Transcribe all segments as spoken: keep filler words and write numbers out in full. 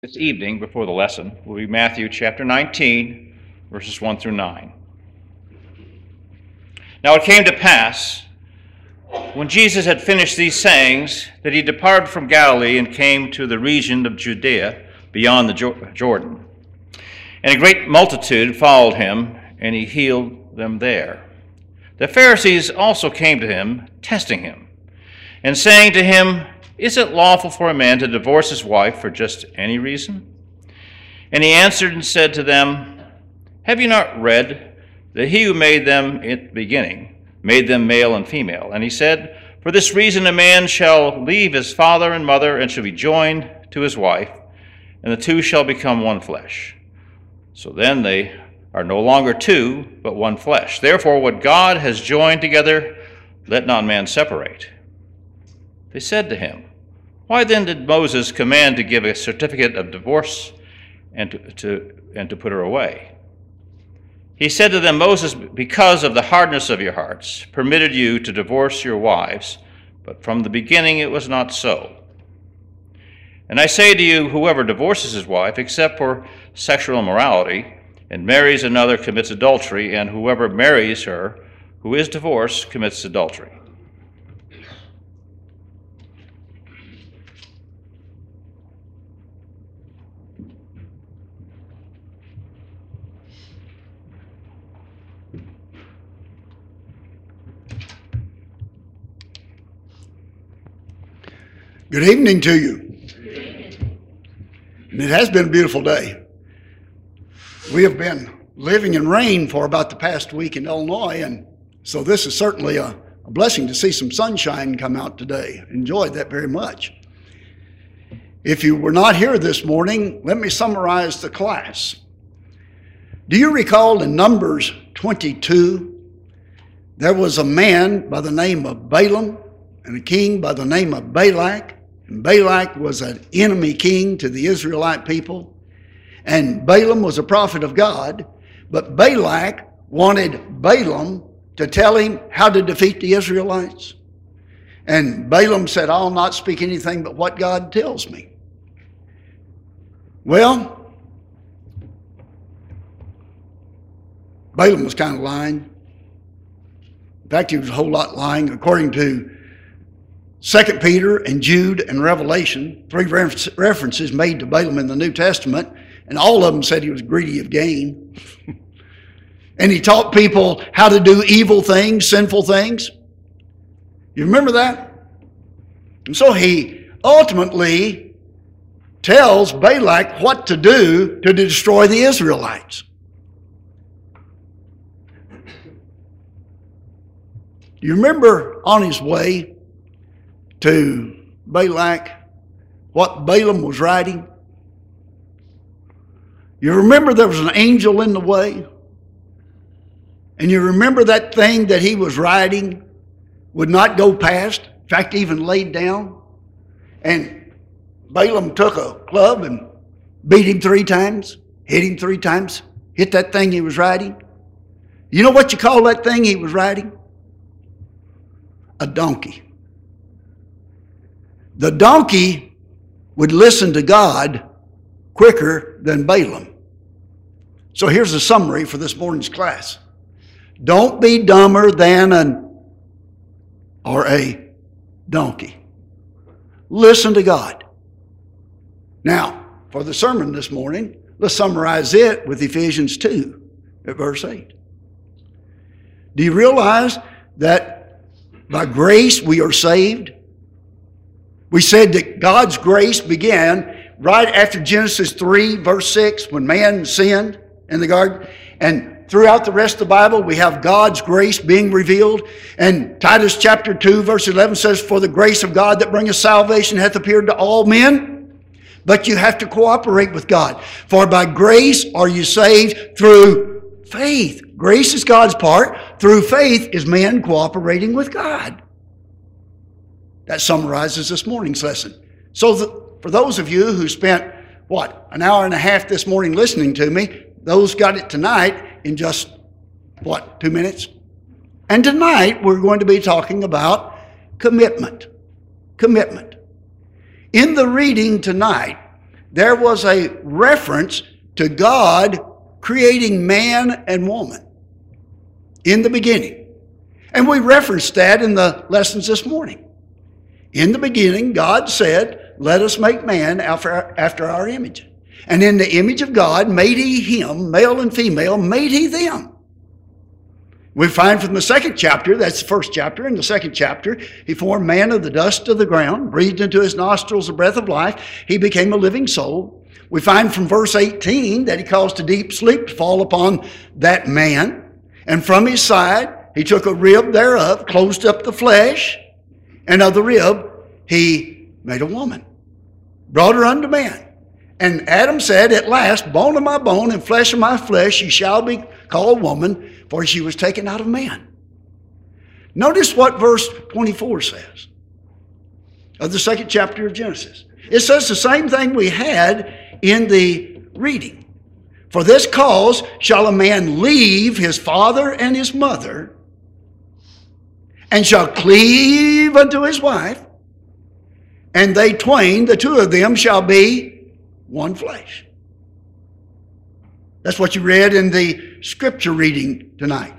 This evening, before the lesson, will be Matthew chapter nineteen, verses one through nine. Now it came to pass, when Jesus had finished these sayings, that he departed from Galilee and came to the region of Judea beyond the Jordan. And a great multitude followed him, and he healed them there. The Pharisees also came to him, testing him, and saying to him, "Is it lawful for a man to divorce his wife for just any reason?" And he answered and said to them, "Have you not read that he who made them at the beginning made them male and female? And he said, For this reason a man shall leave his father and mother and shall be joined to his wife, and the two shall become one flesh. So then they are no longer two, but one flesh. Therefore what God has joined together, let not man separate." They said to him, "Why then did Moses command to give a certificate of divorce and to, to, and to put her away?" He said to them, "Moses, because of the hardness of your hearts, permitted you to divorce your wives, but from the beginning it was not so. And I say to you, whoever divorces his wife, except for sexual immorality, and marries another commits adultery, and whoever marries her who is divorced commits adultery." Good evening to you. And it has been a beautiful day. We have been living in rain for about the past week in Illinois, and so this is certainly a, a blessing to see some sunshine come out today. Enjoyed that very much. If you were not here this morning, let me summarize the class. Do you recall in Numbers twenty-two, there was a man by the name of Balaam and a king by the name of Balak? And Balak was an enemy king to the Israelite people. And Balaam was a prophet of God. But Balak wanted Balaam to tell him how to defeat the Israelites. And Balaam said, "I'll not speak anything but what God tells me." Well, Balaam was kind of lying. In fact, he was a whole lot lying. According to Second Peter and Jude and Revelation, three references made to Balaam in the New Testament, and all of them said he was greedy of gain. And he taught people how to do evil things, sinful things. You remember that? And so he ultimately tells Balak what to do to destroy the Israelites. You remember on his way to Balak what Balaam was riding? You remember there was an angel in the way? And you remember that thing that he was riding would not go past, in fact even laid down? And Balaam took a club and beat him three times, hit him three times, hit that thing he was riding. You know what you call that thing he was riding? A donkey. The donkey would listen to God quicker than Balaam. So here's a summary for this morning's class. Don't be dumber than an or a donkey. Listen to God. Now, for the sermon this morning, let's summarize it with Ephesians two at verse eight. Do you realize that by grace we are saved? We said that God's grace began right after Genesis three, verse six, when man sinned in the garden. And throughout the rest of the Bible, we have God's grace being revealed. And Titus chapter two, verse eleven says, "For the grace of God that bringeth salvation hath appeared to all men." But you have to cooperate with God. "For by grace are you saved through faith." Grace is God's part. Through faith is man cooperating with God. That summarizes this morning's lesson. So the, for those of you who spent, what, an hour and a half this morning listening to me, those got it tonight in just, what, two minutes? And tonight we're going to be talking about commitment. Commitment. In the reading tonight, there was a reference to God creating man and woman in the beginning. And we referenced that in the lessons this morning. In the beginning, God said, let us make man after our, after our image. And in the image of God made he him, male and female, made he them. We find from the second chapter, that's the first chapter, in the second chapter, he formed man of the dust of the ground, breathed into his nostrils the breath of life, he became a living soul. We find from verse eighteen that he caused a deep sleep to fall upon that man, and from his side he took a rib thereof, closed up the flesh, and of the rib he made a woman, brought her unto man. And Adam said, at last, bone of my bone and flesh of my flesh, she shall be called woman, for she was taken out of man. Notice what verse twenty-four says of the second chapter of Genesis. It says the same thing we had in the reading. For this cause shall a man leave his father and his mother, and shall cleave unto his wife, and they twain, the two of them, shall be one flesh. That's what you read in the scripture reading tonight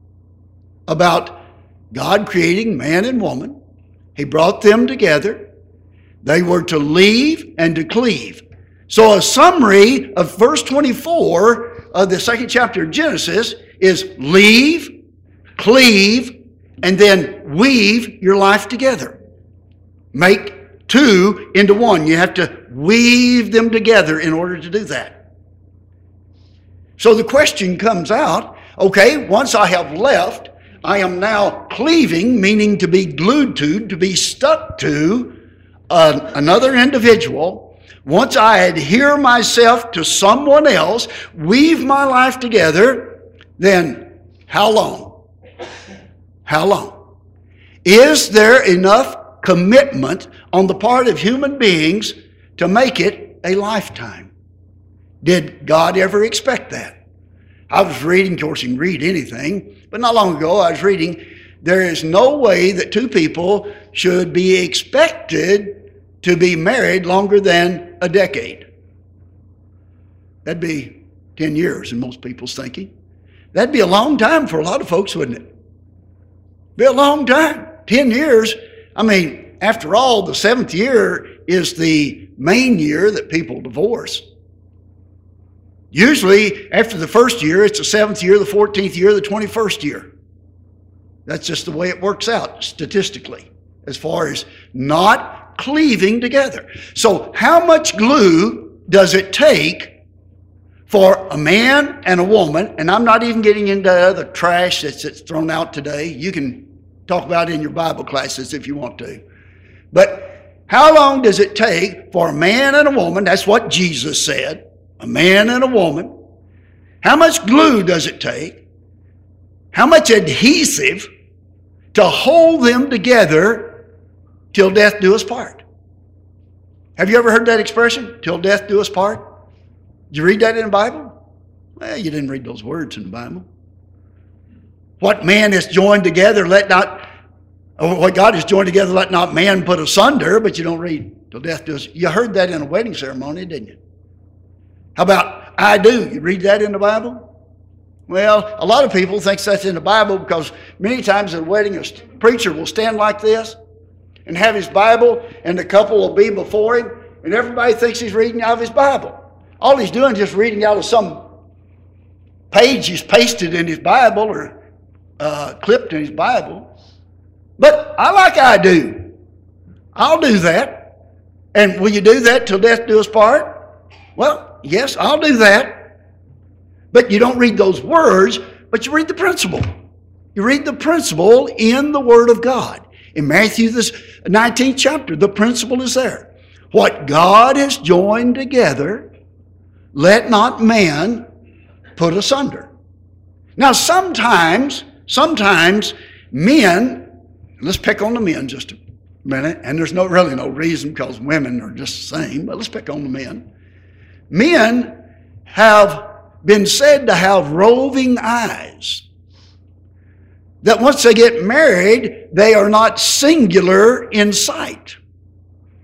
about God creating man and woman. He brought them together. They were to leave and to cleave. So a summary of verse twenty-four of the second chapter of Genesis is leave, cleave, and then weave your life together. Make two into one. You have to weave them together in order to do that. So the question comes out, okay, once I have left, I am now cleaving, meaning to be glued to, to be stuck to uh, another individual. Once I adhere myself to someone else, weave my life together, then how long? How long? Is there enough commitment on the part of human beings to make it a lifetime? Did God ever expect that? I was reading, of course you can read anything, but not long ago I was reading, there is no way that two people should be expected to be married longer than a decade. That'd be ten years in most people's thinking. That'd be a long time for a lot of folks, wouldn't it? Be a long time. ten years. I mean, after all, the seventh year is the main year that people divorce. Usually, after the first year, it's the seventh year, the fourteenth year, the twenty-first year. That's just the way it works out statistically, as far as not cleaving together. So how much glue does it take for a man and a woman, and I'm not even getting into other trash that's, that's thrown out today. You can talk about it in your Bible classes if you want to. But how long does it take for a man and a woman, that's what Jesus said, a man and a woman, how much glue does it take, how much adhesive to hold them together till death do us part? Have you ever heard that expression, till death do us part? Did you read that in the Bible? Well, you didn't read those words in the Bible. What man is joined together, let not, or what God has joined together, let not man put asunder, but you don't read till death do us. You heard that in a wedding ceremony, didn't you? How about I do? You read that in the Bible? Well, a lot of people think that's in the Bible because many times at a wedding, a preacher will stand like this and have his Bible, and the couple will be before him, and everybody thinks he's reading out of his Bible. All he's doing is just reading out of some page he's pasted in his Bible or uh, clipped in his Bible. But I like I do. I'll do that. And will you do that till death do us part? Well, yes, I'll do that. But you don't read those words, but you read the principle. You read the principle in the Word of God. In Matthew, the nineteenth chapter, the principle is there. What God has joined together, let not man put asunder. Now, sometimes, sometimes men, let's pick on the men just a minute, and there's no really no reason because women are just the same, but let's pick on the men. Men have been said to have roving eyes. That once they get married, they are not singular in sight.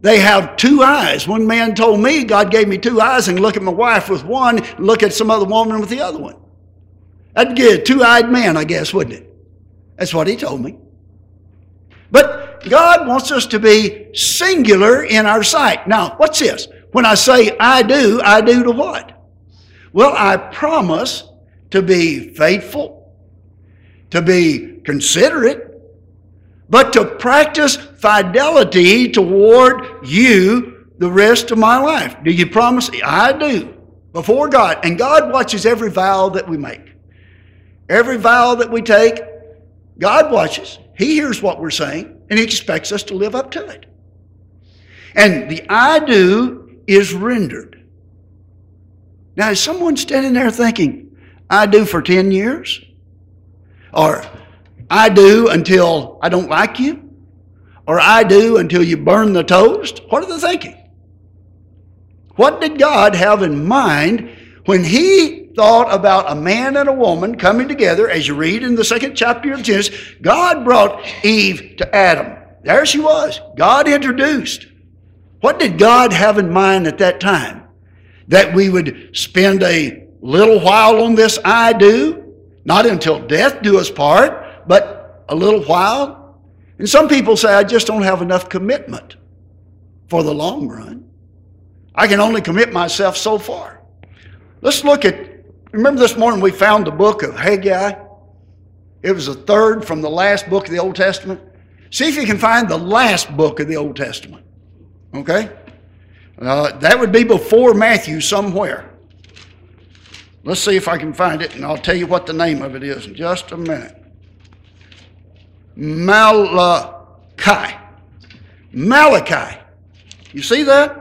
They have two eyes. One man told me God gave me two eyes and look at my wife with one and look at some other woman with the other one. That'd get a two-eyed man, I guess, wouldn't it? That's what he told me. But God wants us to be singular in our sight. Now, what's this? When I say I do, I do to what? Well, I promise to be faithful, to be considerate, but to practice fidelity toward you the rest of my life. Do you promise? I do. Before God. And God watches every vow that we make. Every vow that we take, God watches. He hears what we're saying, and He expects us to live up to it. And the I do is rendered. Now, is someone standing there thinking, I do for ten years? Or I do until I don't like you? Or I do until you burn the toast? What are they thinking? What did God have in mind when He thought about a man and a woman coming together? As you read in the second chapter of Genesis, God brought Eve to Adam. There she was. God introduced. What did God have in mind at that time? That we would spend a little while on this I do, not until death do us part, but a little while. And some people say, I just don't have enough commitment for the long run. I can only commit myself so far. Let's look at, remember this morning we found the book of Haggai? It was the third from the last book of the Old Testament. See if you can find the last book of the Old Testament. Okay? Uh, that would be before Matthew somewhere. Let's see if I can find it, and I'll tell you what the name of it is in just a minute. Malachi. Malachi. You see that?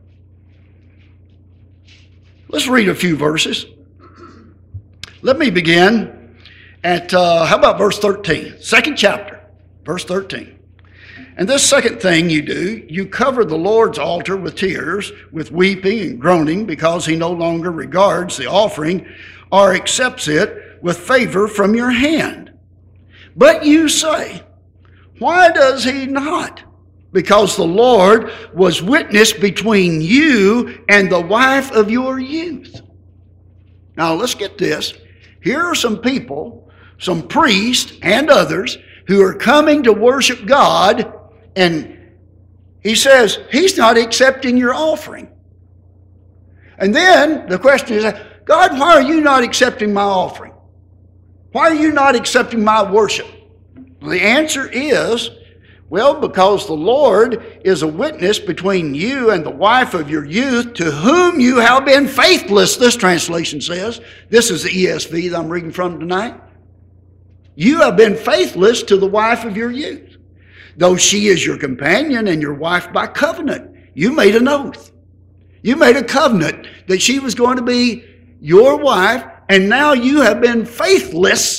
Let's read a few verses. Let me begin at, uh, how about verse thirteen? Second chapter, verse thirteen. And this second thing you do, you cover the Lord's altar with tears, with weeping and groaning, because He no longer regards the offering or accepts it with favor from your hand. But you say, why does He not? Because the Lord was witness between you and the wife of your youth. Now let's get this. Here are some people, some priests and others, who are coming to worship God, and He says, He's not accepting your offering. And then the question is, God, why are you not accepting my offering? Why are you not accepting my worship? Well, the answer is, well, because the Lord is a witness between you and the wife of your youth, to whom you have been faithless, this translation says. This is the E S V that I'm reading from tonight. You have been faithless to the wife of your youth, though she is your companion and your wife by covenant. You made an oath. You made a covenant that she was going to be your wife, and now you have been faithless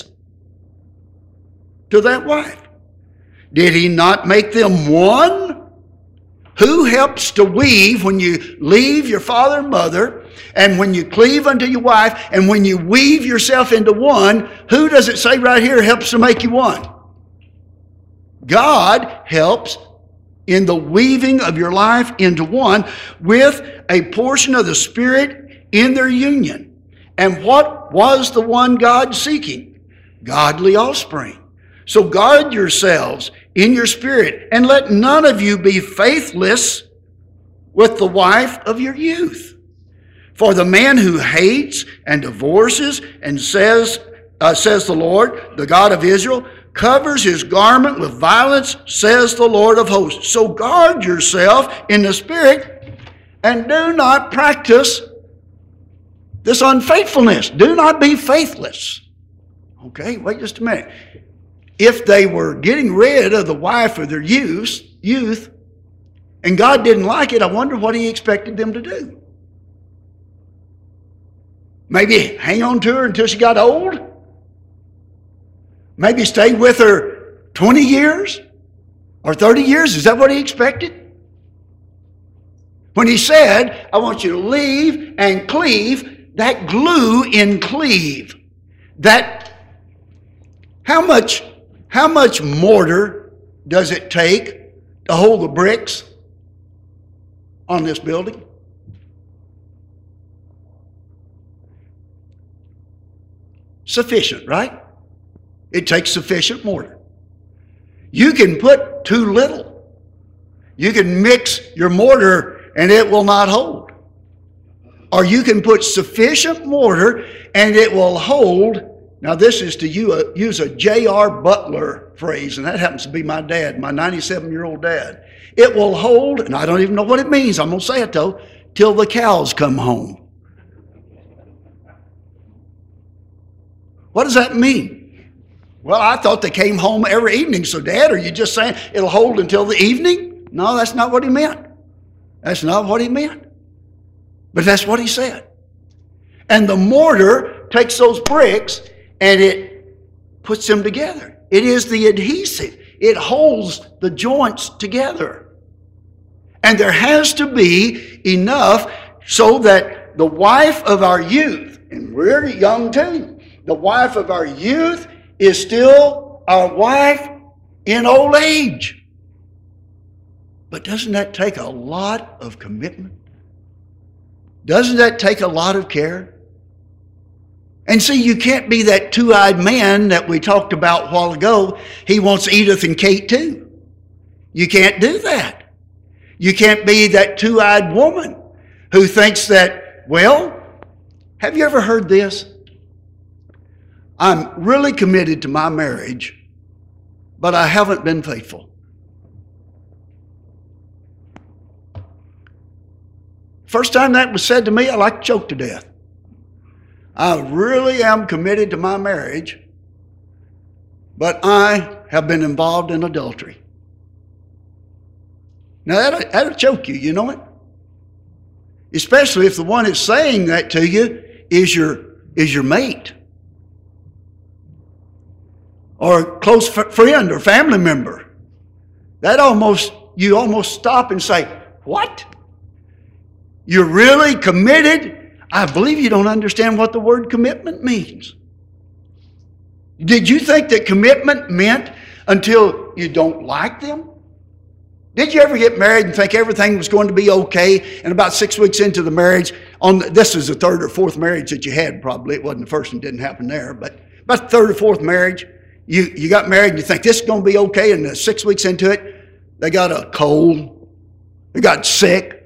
to that wife. Did He not make them one? Who helps to weave when you leave your father and mother, and when you cleave unto your wife, and when you weave yourself into one? Who does it say right here helps to make you one? God helps in the weaving of your life into one with a portion of the Spirit in their union. And what was the one God seeking? Godly offspring. So guard yourselves in your spirit, and let none of you be faithless with the wife of your youth. For the man who hates and divorces and says, uh, says the Lord, the God of Israel, covers his garment with violence, says the Lord of hosts. So guard yourself in the spirit, and do not practice this unfaithfulness. Do not be faithless. Okay, wait just a minute. If they were getting rid of the wife of their youth, youth, and God didn't like it, I wonder what He expected them to do. Maybe hang on to her until she got old? Maybe stay with her twenty years or thirty years? Is that what He expected? When He said, I want you to leave and cleave, that glue in cleave, that how much How much mortar does it take to hold the bricks? on this building? Sufficient, right? It takes sufficient mortar. You can put too little. You can mix your mortar and it will not hold. Or you can put sufficient mortar and it will hold. Now this is to use a J R Butler phrase, and that happens to be my dad, my ninety-seven-year-old dad. It will hold, and I don't even know what it means, I'm going to say it though, till the cows come home. What does that mean? Well, I thought they came home every evening. So, Dad, are you just saying it'll hold until the evening? No, that's not what he meant. That's not what he meant. But that's what he said. And the mortar takes those bricks and it puts them together. It is the adhesive. It holds the joints together. And there has to be enough so that the wife of our youth, and we're young too, the wife of our youth is still our wife in old age. But doesn't that take a lot of commitment? Doesn't that take a lot of care? And see, you can't be that two-eyed man that we talked about a while ago. He wants Edith and Kate too. You can't do that. You can't be that two-eyed woman who thinks that, well, have you ever heard this? I'm really committed to my marriage, but I haven't been faithful. First time that was said to me, I like choked to death. I really am committed to my marriage, but I have been involved in adultery. Now that'll, that'll choke you, you know it? Especially if the one that's saying that to you is your, is your mate. Or a close friend or family member. That almost, you almost stop and say, what? You're really committed? I believe you don't understand what the word commitment means. Did you think that commitment meant until you don't like them? Did you ever get married and think everything was going to be okay, and about six weeks into the marriage, on the, this is the third or fourth marriage that you had probably, it wasn't the first and didn't happen there, but about the third or fourth marriage, You, you got married and you think this is going to be okay, and uh, six weeks into it, they got a cold, they got sick.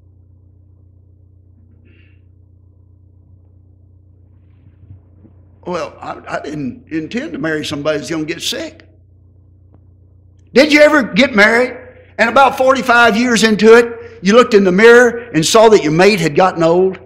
Well, I, I didn't intend to marry somebody who's going to get sick. Did you ever get married and about forty-five years into it, you looked in the mirror and saw that your mate had gotten old?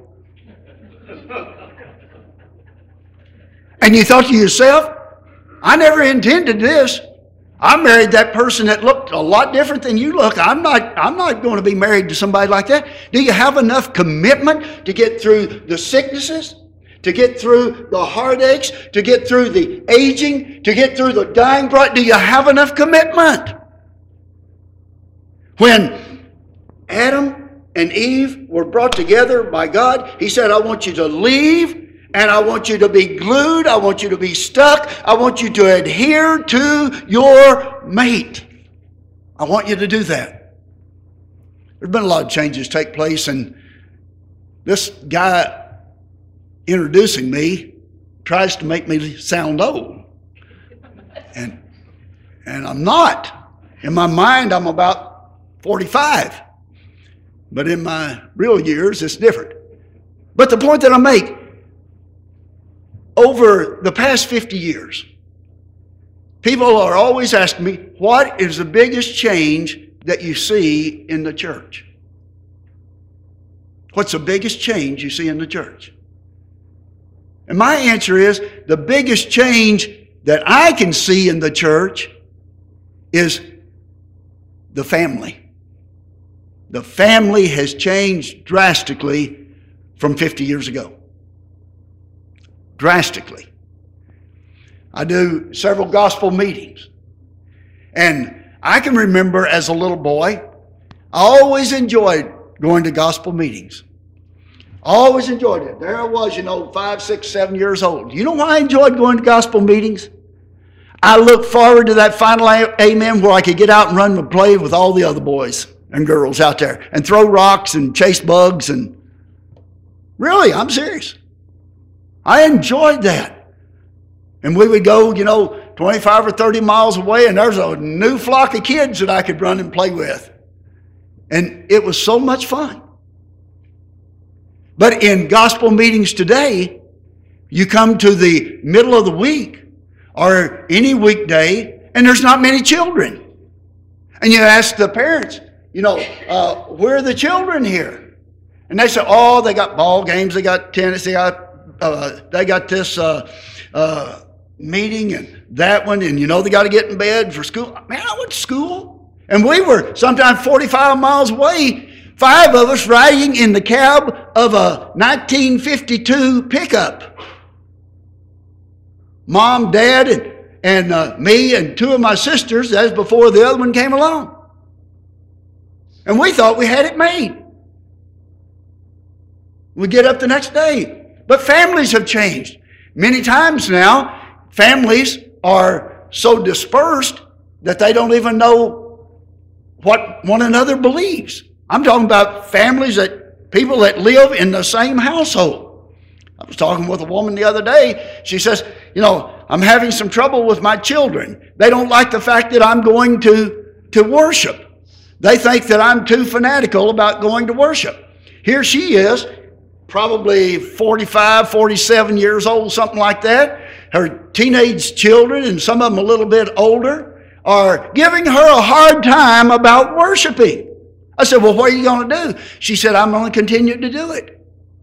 And you thought to yourself, I never intended this. I married that person that looked a lot different than you look. I'm not, I'm not going to be married to somebody like that. Do you have enough commitment to get through the sicknesses, to get through the heartaches, to get through the aging, to get through the dying? Do you have enough commitment? When Adam and Eve were brought together by God, He said, I want you to leave. And I want you to be glued. I want you to be stuck. I want you to adhere to your mate. I want you to do that. There's been a lot of changes take place, and this guy introducing me tries to make me sound old. And, and I'm not. In my mind, I'm about forty-five. But in my real years, it's different. But the point that I make, over the past fifty years, people are always asking me, what is the biggest change that you see in the church? What's the biggest change you see in the church? And my answer is, the biggest change that I can see in the church is the family. The family has changed drastically from fifty years ago. Drastically. I do several gospel meetings. And I can remember as a little boy, I always enjoyed going to gospel meetings. Always enjoyed it. There I was, you know, five, six, seven years old. You know why I enjoyed going to gospel meetings? I looked forward to that final amen where I could get out and run and play with all the other boys and girls out there and throw rocks and chase bugs. And really, I'm serious. I enjoyed that. And we would go, you know, twenty-five or thirty miles away, and there's a new flock of kids that I could run and play with. And it was so much fun. But in gospel meetings today, you come to the middle of the week or any weekday, and there's not many children. And you ask the parents, you know, uh, where are the children here? And they say, oh, they got ball games, they got tennis, they got uh, they got this uh, uh, meeting and that one, and you know they got to get in bed for school. Man, I went to school, and we were sometimes forty-five miles away. Five of us riding in the cab of a nineteen fifty-two pickup. Mom, Dad, and, and uh, me and two of my sisters. That was before the other one came along. And we thought we had it made. We get up the next day. But families have changed. Many times now, families are so dispersed that they don't even know what one another believes. I'm talking about families that people that live in the same household. I was talking with a woman the other day. She says, you know, I'm having some trouble with my children. They don't like the fact that I'm going to, to worship. They think that I'm too fanatical about going to worship. Here she is, probably forty-five, forty-seven years old, something like that. Her teenage children, and some of them a little bit older, are giving her a hard time about worshiping. I said, well, what are you going to do? She said, I'm going to continue to do it.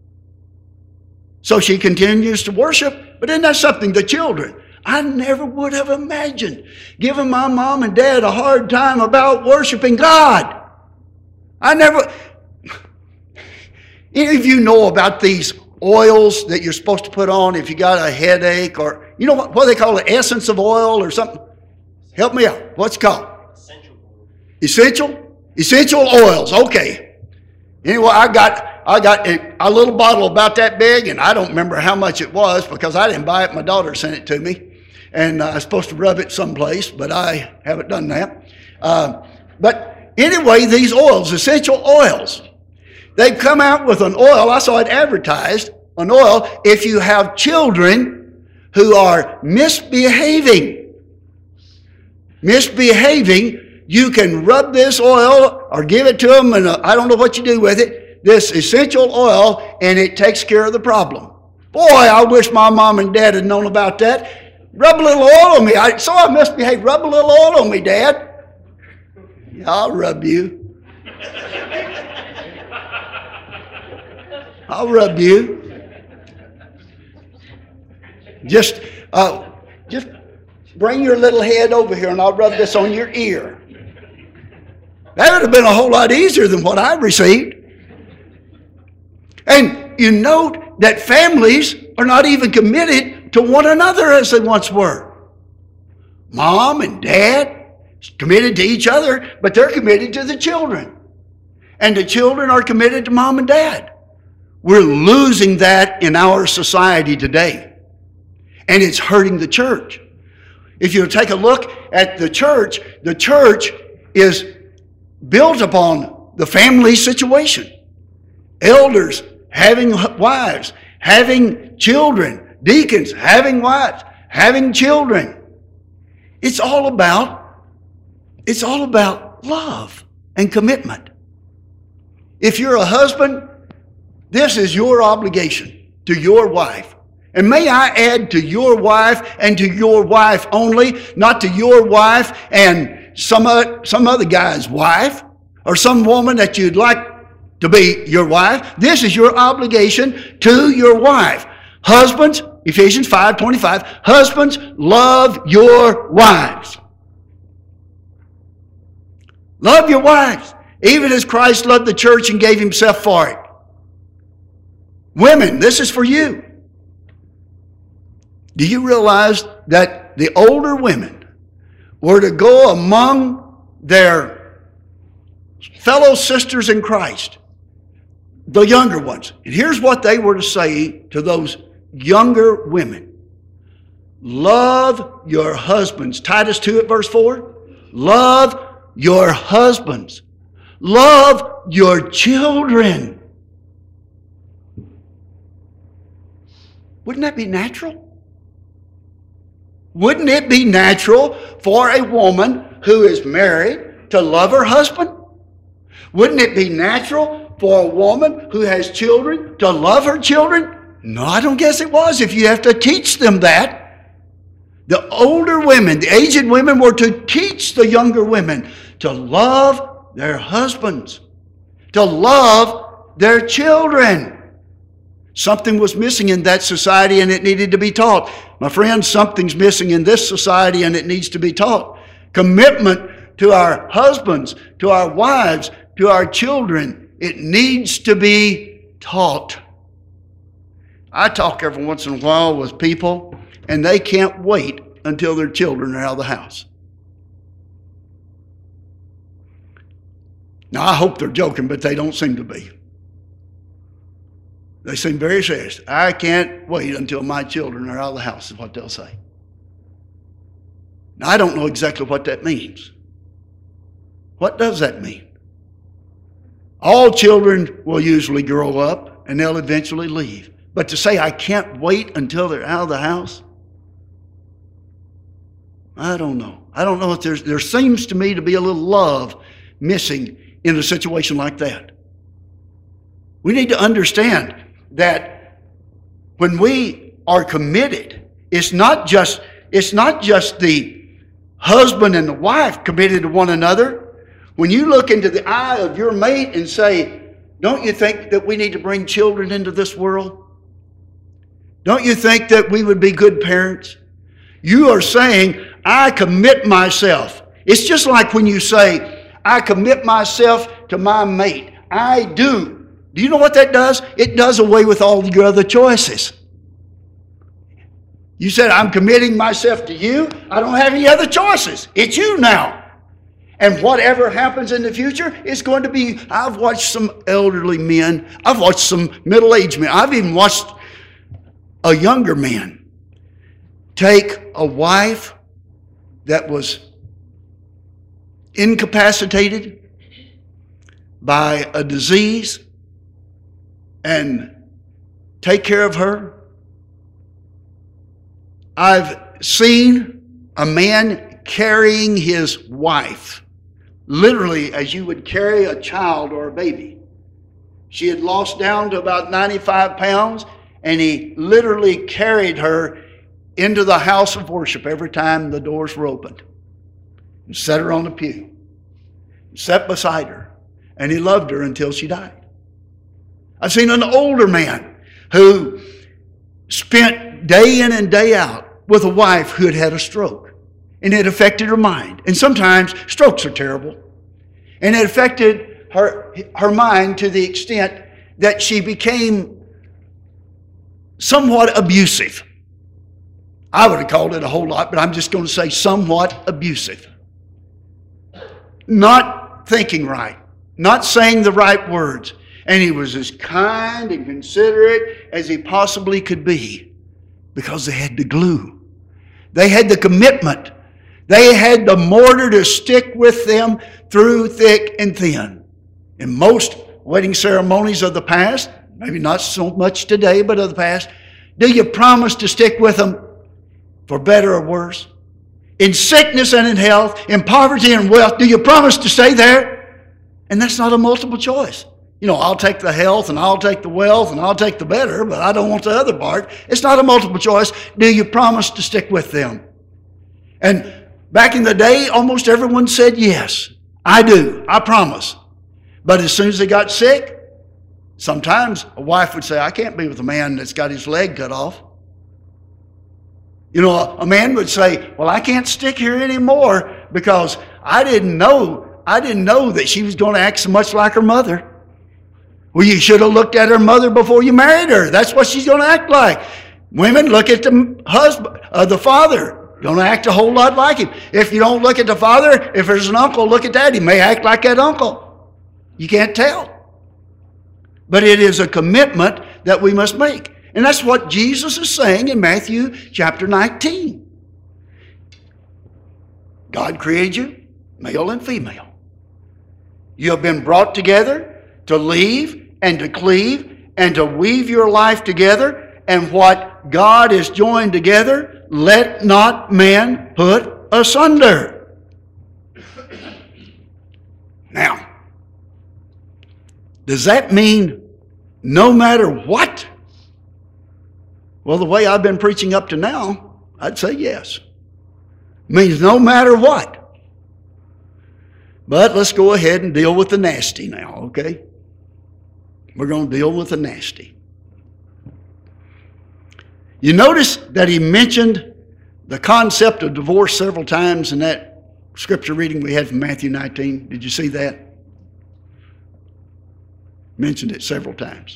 So she continues to worship, but isn't that something? The children, I never would have imagined giving my mom and dad a hard time about worshiping God. I never... Any of you know about these oils that you're supposed to put on if you got a headache, or, you know what, what they call it, essence of oil or something? Help me out. What's it called? Essential. Essential? Essential oils, okay. Anyway, I got I got a, a little bottle about that big, and I don't remember how much it was because I didn't buy it. My daughter sent it to me, and uh, I was supposed to rub it someplace, but I haven't done that. Uh, but anyway, these oils, essential oils, they've come out with an oil. I saw it advertised, an oil if you have children who are misbehaving. Misbehaving. You can rub this oil or give it to them, and uh, I don't know what you do with it, this essential oil, and it takes care of the problem. Boy, I wish my mom and dad had known about that. Rub a little oil on me. I saw I misbehaved. Rub a little oil on me, Dad. Yeah, I'll rub you. I'll rub you. Just, uh, just bring your little head over here, and I'll rub this on your ear. That would have been a whole lot easier than what I received. And you note that families are not even committed to one another as they once were. Mom and dad committed to each other, but they're committed to the children. And the children are committed to mom and dad. We're losing that in our society today. And it's hurting the church. If you take a look at the church, the church is built upon the family situation. Elders having wives, having children, deacons having wives, having children. It's all about, it's all about love and commitment. If you're a husband, this is your obligation to your wife. And may I add, to your wife and to your wife only, not to your wife and some other, some other guy's wife or some woman that you'd like to be your wife. This is your obligation to your wife. Husbands, Ephesians five twenty-five, husbands, love your wives. Love your wives, even as Christ loved the church and gave himself for it. Women, this is for you. Do you realize that the older women were to go among their fellow sisters in Christ, the younger ones? And here's what they were to say to those younger women. Love your husbands. Titus two at verse four. Love your husbands Love your children. Wouldn't that be natural? Wouldn't it be natural for a woman who is married to love her husband? Wouldn't it be natural for a woman who has children to love her children? No, I don't guess it was, if you have to teach them that. The older women, the aged women, were to teach the younger women to love their husbands, to love their children. Something was missing in that society and it needed to be taught. My friends, something's missing in this society and it needs to be taught. Commitment to our husbands, to our wives, to our children. It needs to be taught. I talk every once in a while with people and they can't wait until their children are out of the house. Now, I hope they're joking, but they don't seem to be. They seem very serious. I can't wait until my children are out of the house, is what they'll say. Now, I don't know exactly what that means. What does that mean? All children will usually grow up and they'll eventually leave. But to say, I can't wait until they're out of the house, I don't know. I don't know if there's, there seems to me to be a little love missing in a situation like that. We need to understand that when we are committed, it's not just, it's not just the husband and the wife committed to one another. When you look into the eye of your mate and say, don't you think that we need to bring children into this world? Don't you think that we would be good parents? You are saying, I commit myself. It's just like when you say, I commit myself to my mate. I do. Do you know what that does? It does away with all your other choices. You said, I'm committing myself to you. I don't have any other choices. It's you now. And whatever happens in the future is going to be, I've watched some elderly men. I've watched some middle-aged men. I've even watched a younger man take a wife that was incapacitated by a disease and take care of her. I've seen a man carrying his wife, literally as you would carry a child or a baby. She had lost down to about ninety-five pounds, and he literally carried her into the house of worship every time the doors were opened. And set her on the pew. Sat beside her. And he loved her until she died. I've seen an older man who spent day in and day out with a wife who had had a stroke. And it affected her mind. And sometimes strokes are terrible. And it affected her, her mind to the extent that she became somewhat abusive. I would have called it a whole lot, but I'm just going to say somewhat abusive. Not thinking right. Not saying the right words. And he was as kind and considerate as he possibly could be because they had the glue. They had the commitment. They had the mortar to stick with them through thick and thin. In most wedding ceremonies of the past, maybe not so much today, but of the past, do you promise to stick with them for better or worse? In sickness and in health, in poverty and wealth, do you promise to stay there? And that's not a multiple choice. You know, I'll take the health and I'll take the wealth and I'll take the better, but I don't want the other part. It's not a multiple choice. Do you promise to stick with them? And back in the day, almost everyone said yes. I do. I promise. But as soon as they got sick, sometimes a wife would say, I can't be with a man that's got his leg cut off. You know, a man would say, well, I can't stick here anymore because I didn't know, I didn't know that she was going to act so much like her mother. Well, you should have looked at her mother before you married her. That's what she's going to act like. Women, look at the husband, uh, the father. Going to act a whole lot like him. If you don't look at the father, if there's an uncle, look at that. He may act like that uncle. You can't tell. But it is a commitment that we must make. And that's what Jesus is saying in Matthew chapter nineteen. God created you, male and female. You have been brought together to leave and to cleave and to weave your life together. And what God has joined together, let not man put asunder. Now, does that mean no matter what? Well, the way I've been preaching up to now, I'd say yes. Means no matter what. But let's go ahead and deal with the nasty now, okay? We're going to deal with the nasty. You notice that he mentioned the concept of divorce several times in that scripture reading we had from Matthew nineteen. Did you see that? Mentioned it several times.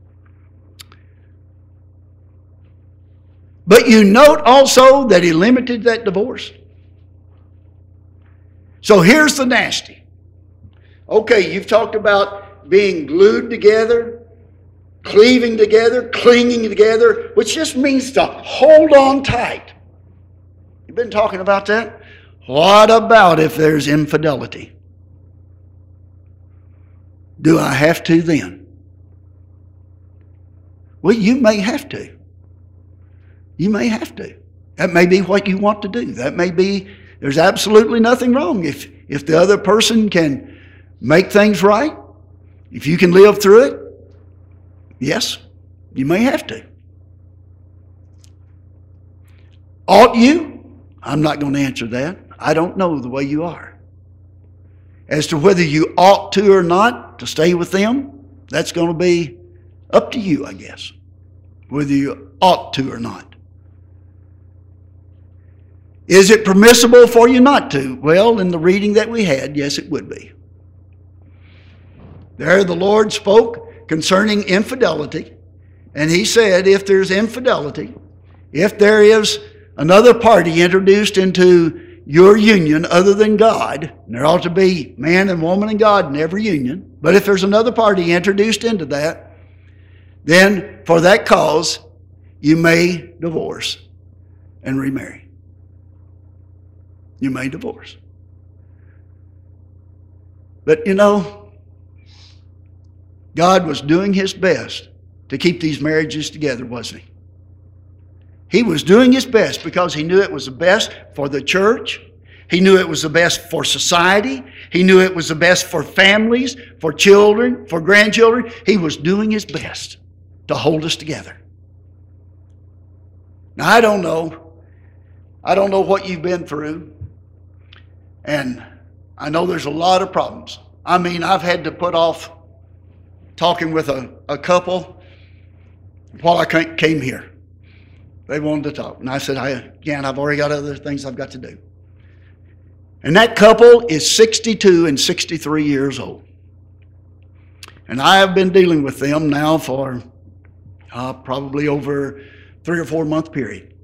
But you note also that he limited that divorce. So here's the nasty. Okay, you've talked about being glued together, cleaving together, clinging together, which just means to hold on tight. You've been talking about that? What about if there's infidelity? Do I have to then? Well, you may have to. You may have to. That may be what you want to do. That may be, there's absolutely nothing wrong. If, if the other person can make things right, if you can live through it, yes, you may have to. Ought you? I'm not going to answer that. I don't know the way you are. As to whether you ought to or not to stay with them, that's going to be up to you, I guess, whether you ought to or not. Is it permissible for you not to? Well, in the reading that we had, yes, it would be. There the Lord spoke concerning infidelity, and he said if there's infidelity, if there is another party introduced into your union other than God, and there ought to be man and woman and God in every union, but if there's another party introduced into that, then for that cause you may divorce and remarry. You may divorce. But you know, God was doing his best to keep these marriages together, wasn't he? He was doing his best because he knew it was the best for the church. He knew it was the best for society. He knew it was the best for families, for children, for grandchildren. He was doing his best to hold us together. Now, I don't know. I don't know what you've been through. And I know there's a lot of problems. I mean, I've had to put off talking with a, a couple while I came here. They wanted to talk. And I said, I, again, I've already got other things I've got to do. And that couple is sixty-two and sixty-three years old. And I have been dealing with them now for uh, probably over three or four month period.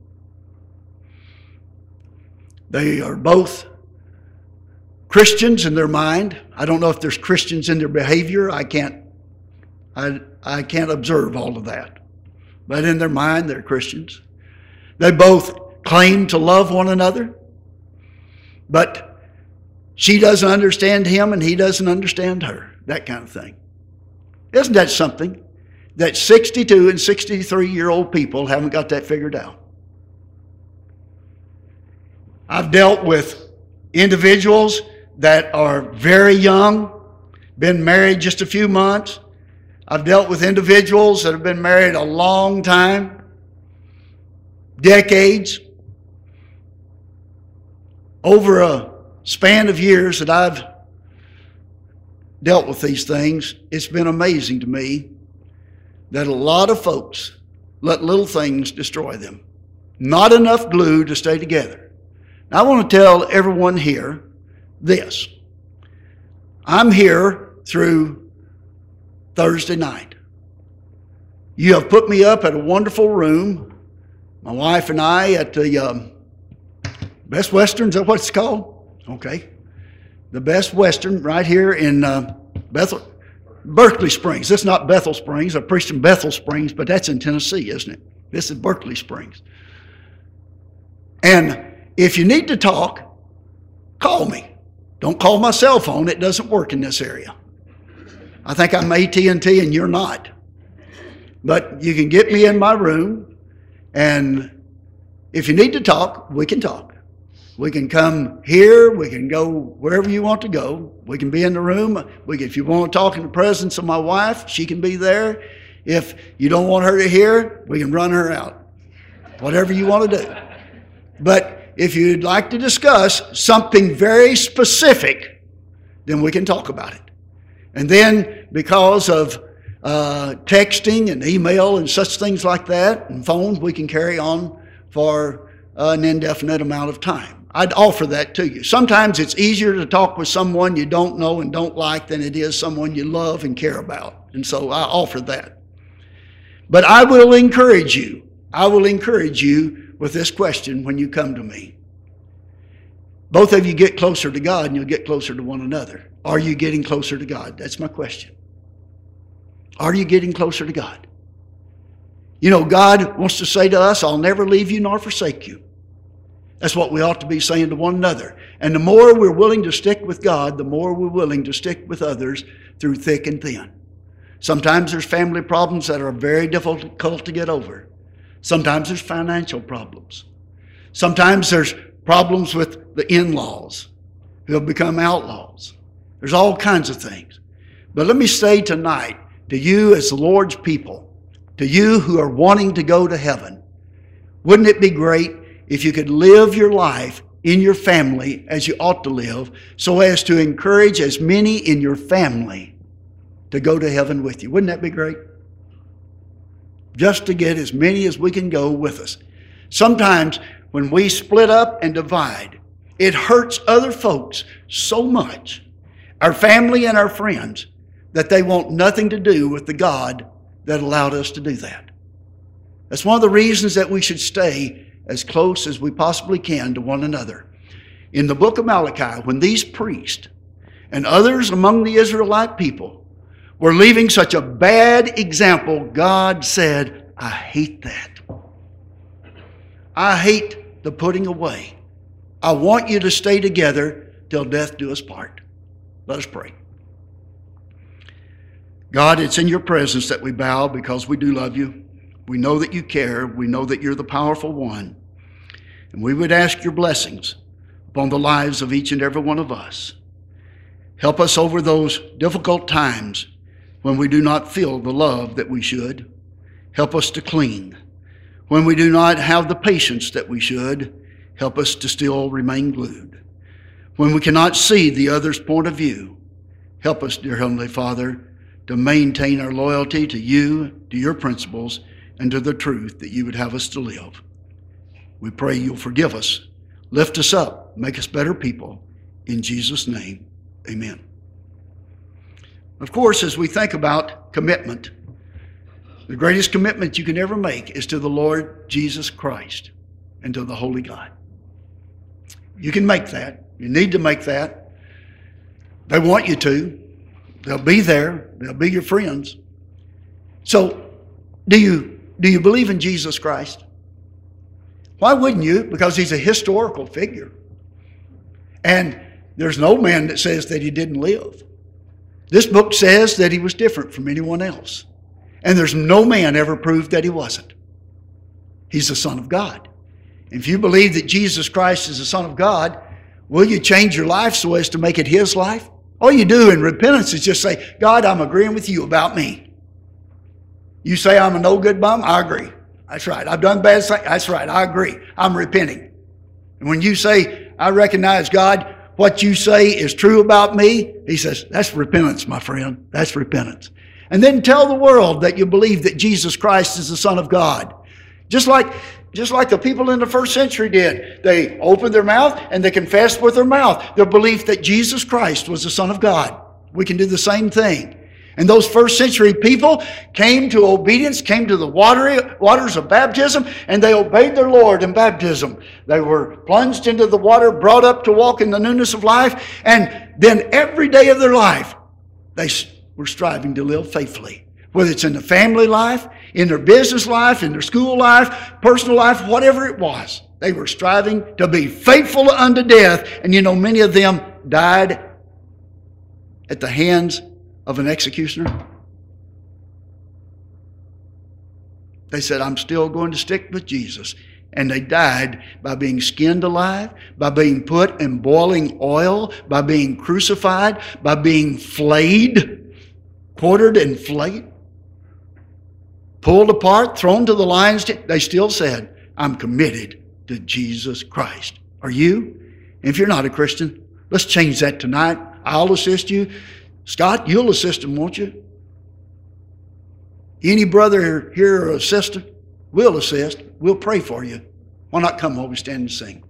They are both Christians in their mind. I don't know if there's Christians in their behavior. I can't, I, I can't observe all of that. But in their mind, they're Christians. They both claim to love one another. But she doesn't understand him and he doesn't understand her. That kind of thing. Isn't that something? That sixty-two and sixty-three-year-old people haven't got that figured out. I've dealt with individuals that are very young, been married just a few months. I've dealt with individuals that have been married a long time, decades. Over a span of years that I've dealt with these things, it's been amazing to me that a lot of folks let little things destroy them. Not enough glue to stay together. Now, I want to tell everyone here this. I'm here through Thursday night. You have put me up at a wonderful room, my wife and I, at the um, Best Western. Is that what it's called? Okay. The Best Western right here in uh, Bethel, Berkeley Springs. This is not Bethel Springs. I preached in Bethel Springs, but that's in Tennessee, isn't it? This is Berkeley Springs. And if you need to talk, call me. Don't call my cell phone. It doesn't work in this area. I think I'm A T and T and you're not. But you can get me in my room, and if you need to talk, we can talk. We can come here. We can go wherever you want to go. We can be in the room. We can, if you want to talk in the presence of my wife, she can be there. If you don't want her to hear, we can run her out. Whatever you want to do. But if you'd like to discuss something very specific, then we can talk about it. And then because of uh, texting and email and such things like that and phones, we can carry on for uh, an indefinite amount of time. I'd offer that to you. Sometimes it's easier to talk with someone you don't know and don't like than it is someone you love and care about. And so I offer that. But I will encourage you. I will encourage you with this question when you come to me. Both of you get closer to God and you'll get closer to one another. Are you getting closer to God? That's my question. Are you getting closer to God? You know, God wants to say to us, I'll never leave you nor forsake you. That's what we ought to be saying to one another. And the more we're willing to stick with God, the more we're willing to stick with others through thick and thin. Sometimes there's family problems that are very difficult to get over. Sometimes there's financial problems. Sometimes there's problems with the in-laws who have become outlaws. There's all kinds of things. But let me say tonight to you as the Lord's people, to you who are wanting to go to heaven, wouldn't it be great if you could live your life in your family as you ought to live, so as to encourage as many in your family to go to heaven with you? Wouldn't that be great? Just to get as many as we can go with us. Sometimes when we split up and divide, it hurts other folks so much, our family and our friends, that they want nothing to do with the God that allowed us to do that. That's one of the reasons that we should stay as close as we possibly can to one another. In the book of Malachi, when these priests and others among the Israelite people were leaving such a bad example, God said, I hate that. I hate the putting away. I want you to stay together till death do us part. Let us pray. God, it's in your presence that we bow because we do love you. We know that you care. We know that you're the powerful one. And we would ask your blessings upon the lives of each and every one of us. Help us over those difficult times when we do not feel the love that we should. Help us to cling. When we do not have the patience that we should, help us to still remain glued. When we cannot see the other's point of view, help us, dear Heavenly Father, to maintain our loyalty to you, to your principles, and to the truth that you would have us to live. We pray you'll forgive us, lift us up, make us better people. In Jesus' name, amen. Of course, as we think about commitment, the greatest commitment you can ever make is to the Lord Jesus Christ and to the Holy God. You can make that. You need to make that. They want you to. They'll be there. They'll be your friends. So, do you, do you believe in Jesus Christ? Why wouldn't you? Because he's a historical figure. And there's no man that says that he didn't live. This book says that he was different from anyone else. And there's no man ever proved that he wasn't. He's the Son of God. If you believe that Jesus Christ is the Son of God, will you change your life so as to make it his life? All you do in repentance is just say, God, I'm agreeing with you about me. You say I'm a no good bum? I agree. That's right. I've done bad things. That's right. I agree. I'm repenting. And when you say, I recognize, God, what you say is true about me, he says, that's repentance, my friend. That's repentance. And then tell the world that you believe that Jesus Christ is the Son of God. Just like, just like the people in the first century did. They opened their mouth and they confessed with their mouth their belief that Jesus Christ was the Son of God. We can do the same thing. And those first century people came to obedience, came to the watery, waters of baptism, and they obeyed their Lord in baptism. They were plunged into the water, brought up to walk in the newness of life, and then every day of their life, they were striving to live faithfully. Whether it's in the family life, in their business life, in their school life, personal life, whatever it was. They were striving to be faithful unto death. And you know, many of them died at the hands of an executioner? They said, I'm still going to stick with Jesus. And they died by being skinned alive, by being put in boiling oil, by being crucified, by being flayed, quartered and flayed, pulled apart, thrown to the lions. They still said, I'm committed to Jesus Christ. Are you? If you're not a Christian, let's change that tonight. I'll assist you. Scott, you'll assist him, won't you? Any brother here or sister, we'll assist. We'll pray for you. Why not come while we stand and sing?